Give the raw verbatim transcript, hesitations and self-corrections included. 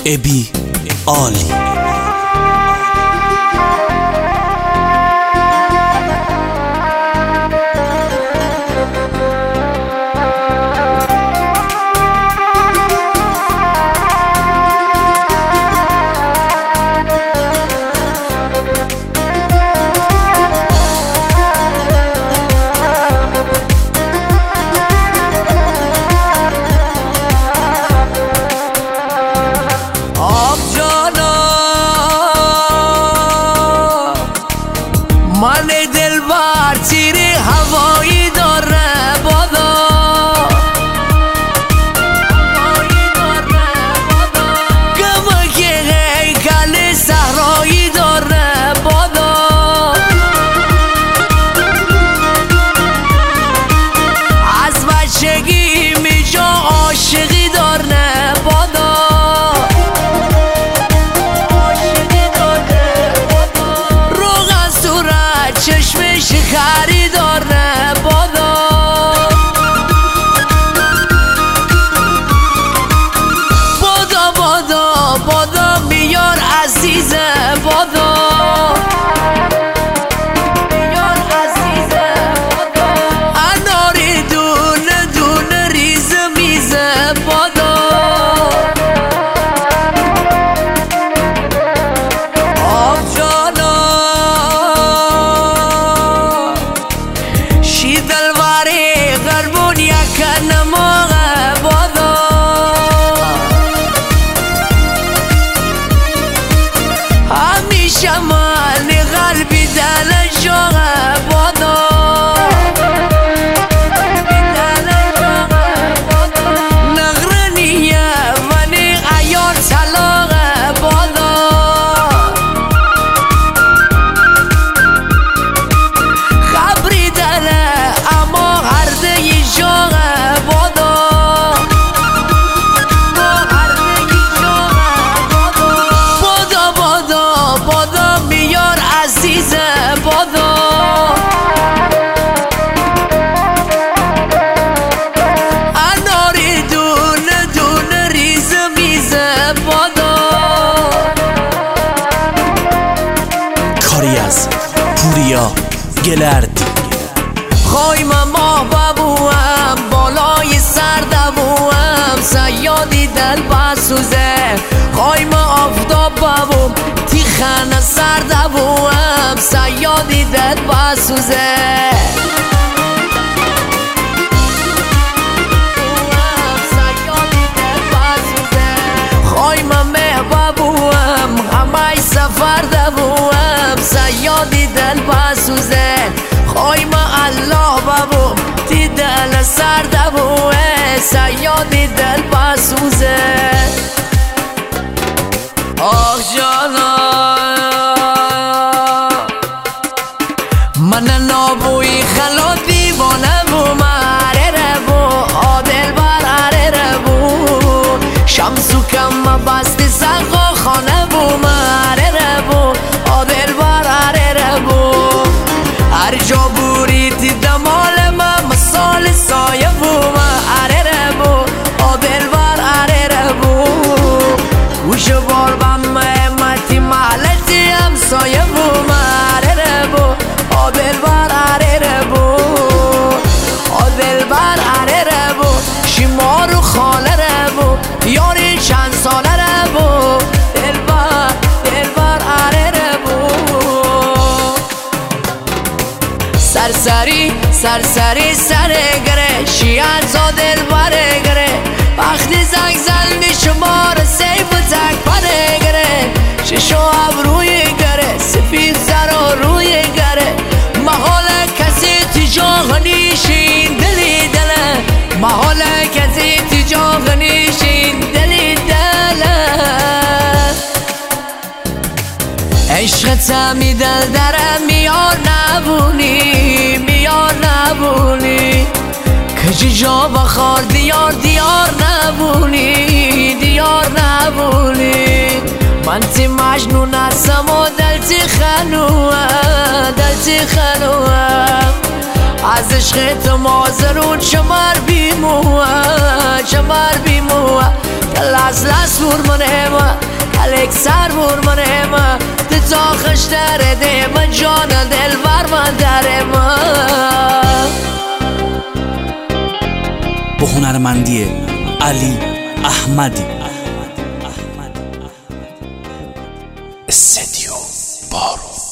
ابی عالی. من دلبر تیر هوایی داره بادا، گمک هیکل صحرایی داره بادا، از بچگی میجا عاشقی داره بادا، چشمش خریدار نه بادا، بادا بادا بادا میار عزیزه بادا، میار عزیزه بادا، اناری دونه دونه ریز میزه بادا، آب جانا دلواری قلبون یکن موقع بادا، همیشه من قلبی دل شوقه بادا، نغرنیه ونی ایار طلاقه بادا، خبری دله بادا، اناری دونه دونه ریز میزه بادا، کاری از پوریا گلردی. خوایم ما ببوم بالای سر دوم، سیادی دل بسوزه، خوایم آفتاب ببوم تیخن سر دوم، سیادی دل بسوزه، خوایم مه ببوم همه سفر دوم، سیادی دل بسوزه، خوایم الله ببوم تی دل سر دوه، سیادی دل بسوزه، آخ جانا من نابوی خلا دیوانه بوم، اره ره بو آدل بر اره ره بو، شمسو کم بستی سقا خانه بوم، اره ره بو آدل بر اره ره بو، هر جا بوری تی دمال من مثال سایه بوم، اره ره بو آدل بر اره ره بو، گوش بار بم امتی محلتی هم سایه بوم، اره ره بو آدل بر اره ره بو، آدل بر اره ره بو، شیمارو خاله ره بو، یاری چند ساله ره بو، دل بر دل بر اره ره بو، سرسری سرسری سره گره شیان زا دل بره گره، وقتی زنگ زل می شمار سیف و تک پره گره، ششو ابروی گره سفید سر و روی گره، محال کسی تجاه نیشین دلی دله، محال کسی تجاه نیشین دلی دله، عشقت می دل دره میار نبونی میار نبونی، کجی جا بخار دیار دیار نبونی دیار نبونی، من تی مجنون هستم و دل تی خنوه دل تی خنوه، از عشق تو مازرون شمار بیموه شمار بیموه کلاس لاس بورمنه ما کلک سر بورمنه ما تا خشتر دیما جان دل بر ما داره ما. با هنرمندی علی احمدی. استدیو بارو.